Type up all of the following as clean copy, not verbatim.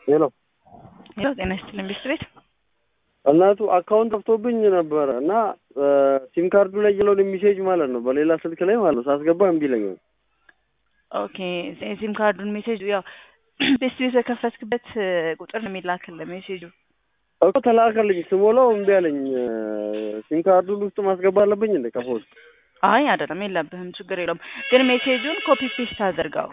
ሄሎ ሄሎ ጤና ይስጥልኝ ቤት እናቱ አካውንት ጠፍቶብኝ ነበር እና ሲም ካርዱ ላይ ያለው ሜሴጅ ማለት ነው በሌላ ስልክ ላይ ማለት ነው ሳስገባ እምቢ ይለኛል። ኦኬ ሲም ካርዱን ሜሴጅ ያው ቤት የከፈትክበት ቁጥር ነው የሚላክልህ ሜሴጁ እኮ ተላከልኝ ስሞላው እምቢ አለኝ። ሲም ካርዱን ውስጥ ማስገባ አለብኝ እንዴ ከፎት? አይ አይደለም የለብህም ችግር የለውም ግን ሜሴጁን ኮፒ ፔስት አድርገው።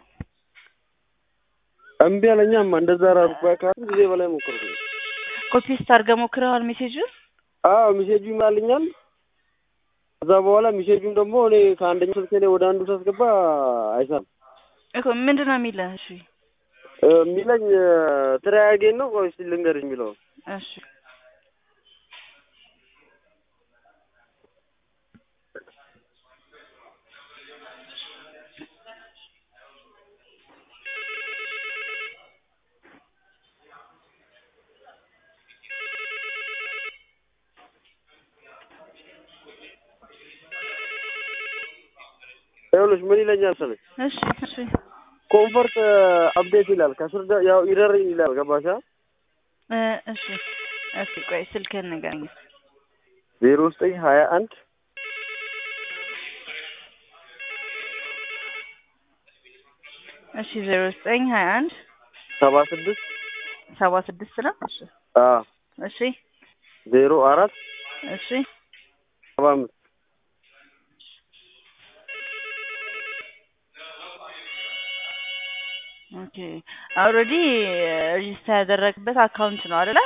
እምቢ አለኛማ እንደዛ አራርኩ ካርዱ ጊዜ በላይ ሞክርኩ። ኮፒ ፔስት አድርገው ሞክረዋል ሜሴጁን? አዎ ሜሴጁ ይማልኛል። ከዛ በኋላ ሜሴጁን ደግሞ እኔ ከአንደኛው ስልክ ላይ ወደ አንዱ ሳስገባ አይሰራም እኮ ምንድነው የሚልህ? እሺ የሚለኝ ትራይ አጌን ነው ወይስ ልንገርሽ የሚለው? እሺ ይኸውልሽ ምን ይለኛል መሰለሽ? እሺ ኮንፈርት አፕዴት ይላል ከስር ያው ኢረር ይላል ገባሻ? እሺ ቆይ ስልክህን ንገረኝ። 0921 እሺ 0921 76 ነው። እሺ እሺ 04 እሺ 75 ኦኬ ኦልሬዲ ሬጂስተር ያደረግበት አካውንት ነው አይደለ?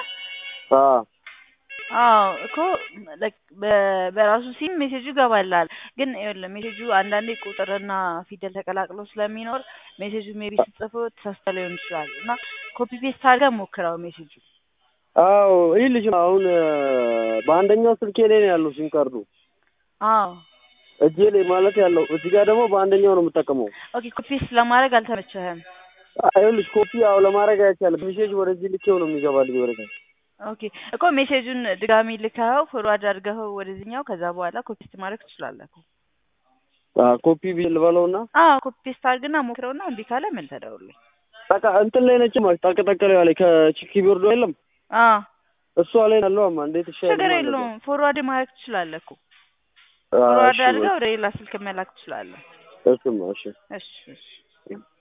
አዎ እኮ በራሱ ሲም ሜሴጁ ይገባላል። ግን ይኸውልህ ሜሴጁ አንዳንዴ ቁጥርና ፊደል ተቀላቅሎ ስለሚኖር ሜሴጁ ሜቢ ስትጽፈው ተሳስተህ ሊሆን ይችላል እና ኮፒ ፔስት አድርገህ ሞክረው ሜሴጁ። አዎ ይልሽ አሁን በአንደኛው ስልኬ ላይ ነው ያለው ሲም ካርዱ። አዎ እጄ ላይ ማለት ያለው እዚህ ጋር ደግሞ በአንደኛው ነው የምጠቀመው። ኦኬ ኮፒ ፔስት ለማድረግ አልተመቸህም? አይልሽ ኮፒ ያው ለማድረግ አይቻልም። ሜሴጅ ወደዚህ ልኬው ነው የሚገባልኝ ወደዚህ። ኦኬ እኮ ሜሴጁን ድጋሚ ልከኸው ፎርዋርድ አድርገኸው ወደዚህኛው ከዛ በኋላ ኮፒ ፔስት ማድረግ ትችላለህ እኮ። ኮፒ ልበለውና ኮፒ ፔስት አድርግና ሞክረውና እምቢ ካለ ምን ተደውልኝ። በቃ እንትን ላይ ነች ማለት ጠቅጠቀለ ያለ ከኪቦርዱ የለም እሷ ላይ አለውማ እንዴት ይሻላል? ችግር የለውም ፎርዋርድ ማድረግ ትችላለህ እኮ። ፎርዋርድ አድርገህ ወደ ሌላ ስልክ መላክ ትችላለህ። እሺ እሺ